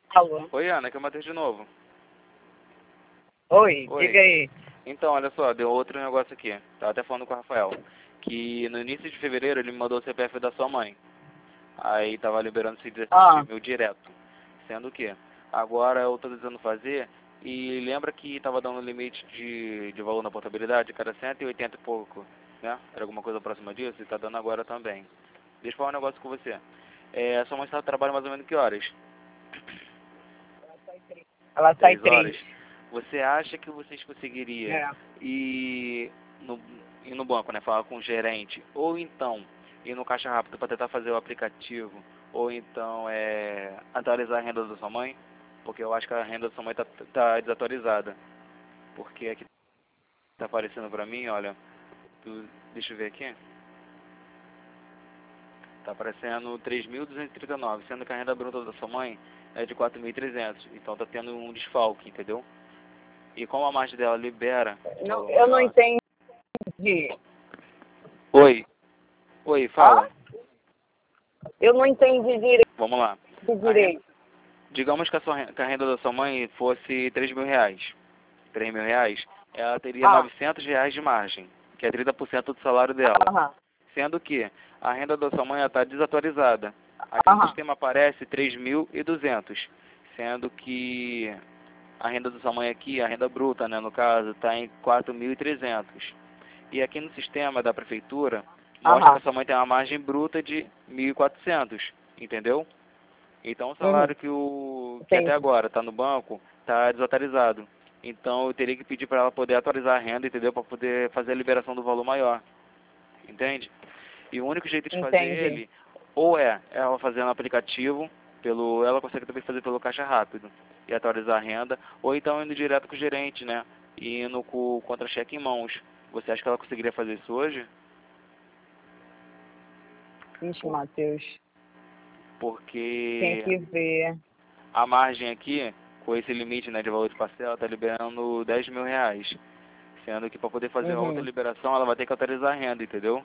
Alô? Oi, Ana, aqui é o Matheus de novo. Oi, Oi. diga aí. Então, olha só, deu outro negócio aqui. Tava até falando com o Rafael. Que no início de fevereiro ele me mandou o CPF da sua mãe. Aí tava liberando esses 17 mil direto. Sendo que agora eu tô tentando fazer e lembra que tava dando limite de valor na portabilidade, que era 180 e pouco, né? Era alguma coisa próxima disso e tá dando agora também. Deixa eu falar um negócio com você. A sua mãe está no trabalho mais ou menos que horas? Ela sai 3 horas. 3. Você acha que vocês conseguiriam ir no banco, né? Falar com o gerente, ou então ir no caixa rápido para tentar fazer o aplicativo, ou então atualizar a renda da sua mãe? Porque eu acho que a renda da sua mãe tá desatualizada. Porque aqui tá aparecendo pra mim, olha, deixa eu ver aqui. Tá aparecendo 3.239, sendo que a renda bruta da sua mãe é de 4.300. Então tá tendo um desfalque, entendeu? E como a margem dela libera... Não, eu não entendi. Oi. Oi, fala. Eu não entendi direito. Vamos lá. Digamos que a renda da sua mãe fosse 3 mil reais. 3 mil reais, ela teria 900 reais de margem, que é 30% do salário dela. Sendo que a renda da sua mãe está desatualizada. Aqui no sistema aparece 3.200, sendo que a renda da sua mãe aqui, a renda bruta, né, no caso, está em 4.300. E aqui no sistema da prefeitura, mostra que a sua mãe tem uma margem bruta de 1.400, entendeu? Então o salário que até agora está no banco está desatualizado. Então eu teria que pedir para ela poder atualizar a renda, entendeu? Para poder fazer a liberação do valor maior. Entende? E o único jeito de fazer ele, ou ela fazendo o aplicativo, ela consegue também fazer pelo caixa rápido e atualizar a renda, ou então indo direto com o gerente, né? E indo com o contra-cheque em mãos. Você acha que ela conseguiria fazer isso hoje? Ixi, Matheus. Porque tem que ver. A margem aqui, com esse limite, né, de valor de parcela, está liberando 10 mil reais. Sendo que para poder fazer a outra liberação, ela vai ter que atualizar a renda, entendeu?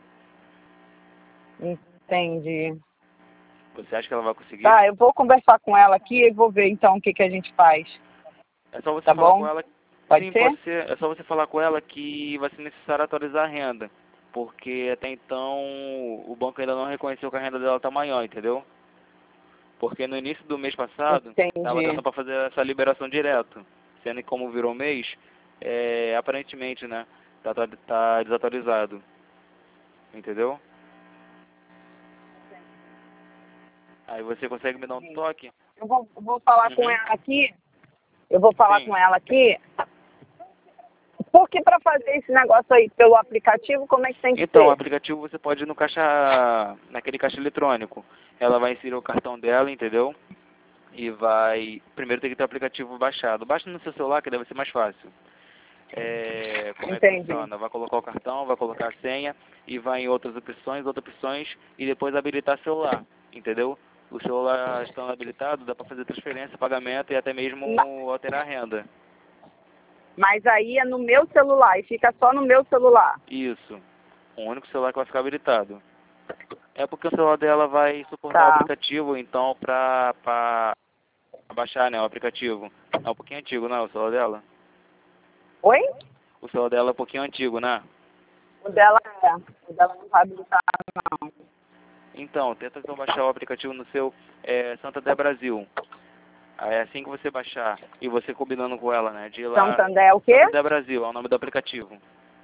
Entendi. Você acha que ela vai conseguir? Tá, eu vou conversar com ela aqui e vou ver então o que a gente faz. É só você Tá falar bom? com ela. Pode Sim, ser? pode ser. É só você falar com ela que vai ser necessário atualizar a renda. Porque até então o banco ainda não reconheceu que a renda dela está maior, entendeu? Porque no inío do mês passado, estava dando para fazer essa liberação direto. Sendo que como virou mês, aparentemente, né, tá desatualizado. Entendeu? Aí você consegue me dar um toque? Eu vou falar com ela aqui. Eu vou falar com ela aqui. Porque para fazer esse negócio aí pelo aplicativo, como é que tem que ser? Então, o aplicativo você pode ir no naquele caixa eletrônico. Ela vai inserir o cartão dela, entendeu? E primeiro tem que ter o aplicativo baixado. Baixa no seu celular que deve ser mais fácil. Como é que funciona? Vai colocar o cartão, vai colocar a senha e vai em outras opções e depois habilitar celular, entendeu? O celular estando habilitado, dá para fazer transferência, pagamento e até mesmo alterar a renda. Mas aí é no meu celular e fica só no meu celular. Isso. O único celular que vai ficar habilitado. É porque o celular dela vai suportar o aplicativo, então pra baixar, né, o aplicativo. É um pouquinho antigo, não é o celular dela? Oi? O celular dela é um pouquinho antigo, né? O dela não vai habilitar, não. Então, tenta então baixar o aplicativo no seu Santander Brasil. Aí assim que você baixar e você combinando com ela, né, de ir lá... Santander é o quê? Santander Brasil, é o nome do aplicativo.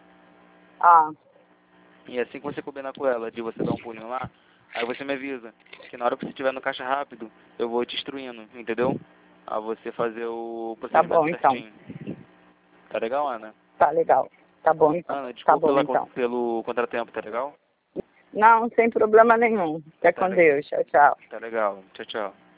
E assim que você combinar com ela, de você dar um pulinho lá, aí você me avisa, que na hora que você estiver no caixa rápido, eu vou te instruindo, entendeu? A você fazer o procedimento certinho. Tá legal, Ana? Tá legal. Tá bom, então. Ana, desculpa pelo contratempo, tá legal? Não, sem problema nenhum. Fica com Deus. Tchau, tchau. Tá legal. Tchau, tchau.